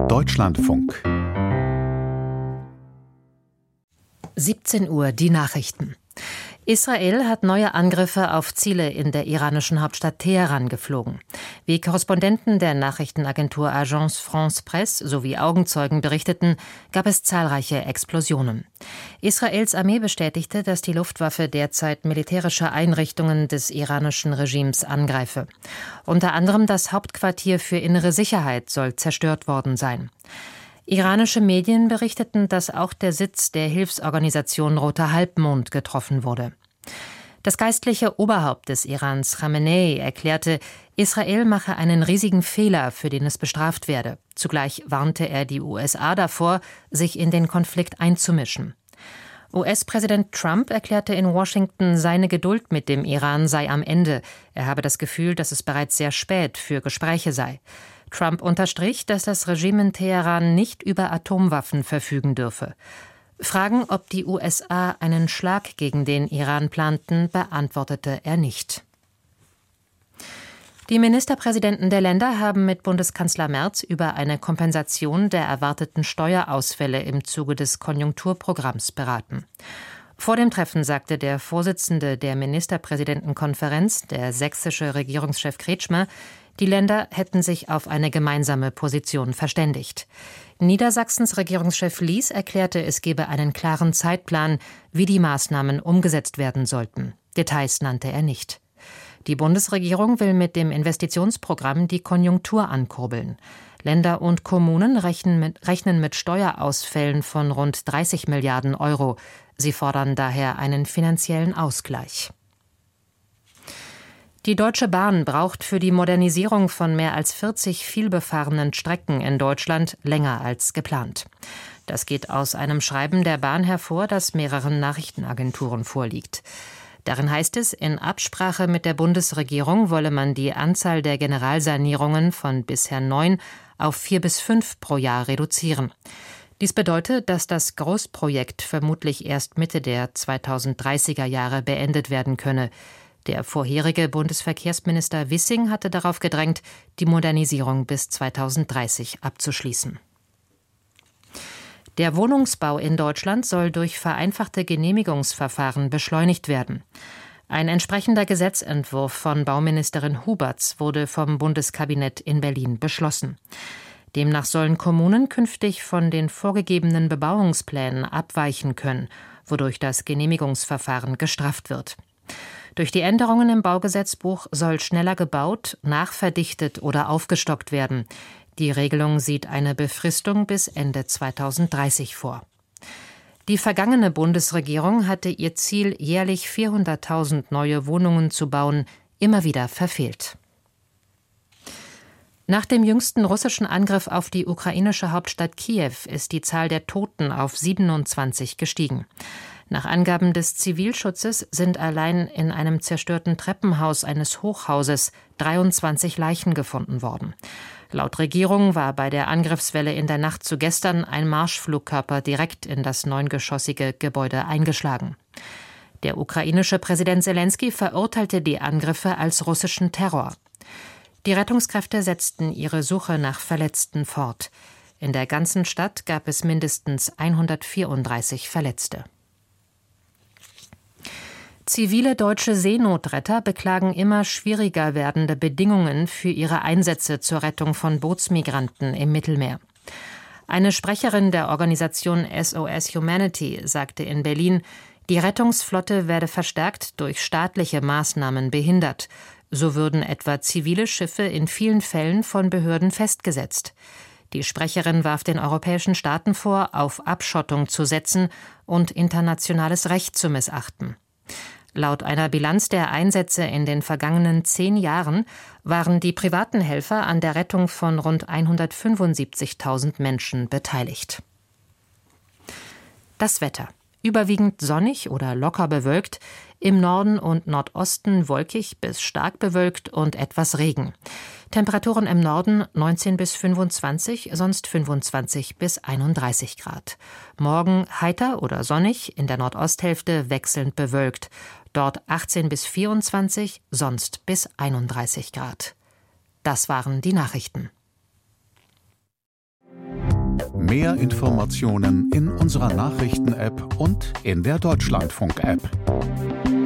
Deutschlandfunk. 17 Uhr, die Nachrichten. Israel hat neue Angriffe auf Ziele in der iranischen Hauptstadt Teheran geflogen. Wie Korrespondenten der Nachrichtenagentur Agence France-Presse sowie Augenzeugen berichteten, gab es zahlreiche Explosionen. Israels Armee bestätigte, dass die Luftwaffe derzeit militärische Einrichtungen des iranischen Regimes angreife. Unter anderem das Hauptquartier für innere Sicherheit soll zerstört worden sein. Iranische Medien berichteten, dass auch der Sitz der Hilfsorganisation Roter Halbmond getroffen wurde. Das geistliche Oberhaupt des Irans, Khamenei, erklärte, Israel mache einen riesigen Fehler, für den es bestraft werde. Zugleich warnte er die USA davor, sich in den Konflikt einzumischen. US-Präsident Trump erklärte in Washington, seine Geduld mit dem Iran sei am Ende. Er habe das Gefühl, dass es bereits sehr spät für Gespräche sei. Trump unterstrich, dass das Regime in Teheran nicht über Atomwaffen verfügen dürfe. Fragen, ob die USA einen Schlag gegen den Iran planten, beantwortete er nicht. Die Ministerpräsidenten der Länder haben mit Bundeskanzler Merz über eine Kompensation der erwarteten Steuerausfälle im Zuge des Konjunkturprogramms beraten. Vor dem Treffen sagte der Vorsitzende der Ministerpräsidentenkonferenz, der sächsische Regierungschef Kretschmer, die Länder hätten sich auf eine gemeinsame Position verständigt. Niedersachsens Regierungschef Lies erklärte, es gebe einen klaren Zeitplan, wie die Maßnahmen umgesetzt werden sollten. Details nannte er nicht. Die Bundesregierung will mit dem Investitionsprogramm die Konjunktur ankurbeln. Länder und Kommunen rechnen mit Steuerausfällen von rund 30 Milliarden Euro. Sie fordern daher einen finanziellen Ausgleich. Die Deutsche Bahn braucht für die Modernisierung von mehr als 40 vielbefahrenen Strecken in Deutschland länger als geplant. Das geht aus einem Schreiben der Bahn hervor, das mehreren Nachrichtenagenturen vorliegt. Darin heißt es, in Absprache mit der Bundesregierung wolle man die Anzahl der Generalsanierungen von bisher 9 auf 4 bis 5 pro Jahr reduzieren. Dies bedeutet, dass das Großprojekt vermutlich erst Mitte der 2030er Jahre beendet werden könne. Der vorherige Bundesverkehrsminister Wissing hatte darauf gedrängt, die Modernisierung bis 2030 abzuschließen. Der Wohnungsbau in Deutschland soll durch vereinfachte Genehmigungsverfahren beschleunigt werden. Ein entsprechender Gesetzentwurf von Bauministerin Huberts wurde vom Bundeskabinett in Berlin beschlossen. Demnach sollen Kommunen künftig von den vorgegebenen Bebauungsplänen abweichen können, wodurch das Genehmigungsverfahren gestrafft wird. Durch die Änderungen im Baugesetzbuch soll schneller gebaut, nachverdichtet oder aufgestockt werden. Die Regelung sieht eine Befristung bis Ende 2030 vor. Die vergangene Bundesregierung hatte ihr Ziel, jährlich 400.000 neue Wohnungen zu bauen, immer wieder verfehlt. Nach dem jüngsten russischen Angriff auf die ukrainische Hauptstadt Kiew ist die Zahl der Toten auf 27 gestiegen. Nach Angaben des Zivilschutzes sind allein in einem zerstörten Treppenhaus eines Hochhauses 23 Leichen gefunden worden. Laut Regierung war bei der Angriffswelle in der Nacht zu gestern ein Marschflugkörper direkt in das 9-geschossige Gebäude eingeschlagen. Der ukrainische Präsident Selenskyj verurteilte die Angriffe als russischen Terror. Die Rettungskräfte setzten ihre Suche nach Verletzten fort. In der ganzen Stadt gab es mindestens 134 Verletzte. Zivile deutsche Seenotretter beklagen immer schwieriger werdende Bedingungen für ihre Einsätze zur Rettung von Bootsmigranten im Mittelmeer. Eine Sprecherin der Organisation SOS Humanity sagte in Berlin, die Rettungsflotte werde verstärkt durch staatliche Maßnahmen behindert. So würden etwa zivile Schiffe in vielen Fällen von Behörden festgesetzt. Die Sprecherin warf den europäischen Staaten vor, auf Abschottung zu setzen und internationales Recht zu missachten. Laut einer Bilanz der Einsätze in den vergangenen 10 Jahren waren die privaten Helfer an der Rettung von rund 175.000 Menschen beteiligt. Das Wetter. Überwiegend sonnig oder locker bewölkt, im Norden und Nordosten wolkig bis stark bewölkt und etwas Regen. Temperaturen im Norden 19 bis 25, sonst 25 bis 31 Grad. Morgen heiter oder sonnig, in der Nordosthälfte wechselnd bewölkt. Dort 18 bis 24, sonst bis 31 Grad. Das waren die Nachrichten. Mehr Informationen in unserer Nachrichten-App und in der Deutschlandfunk-App.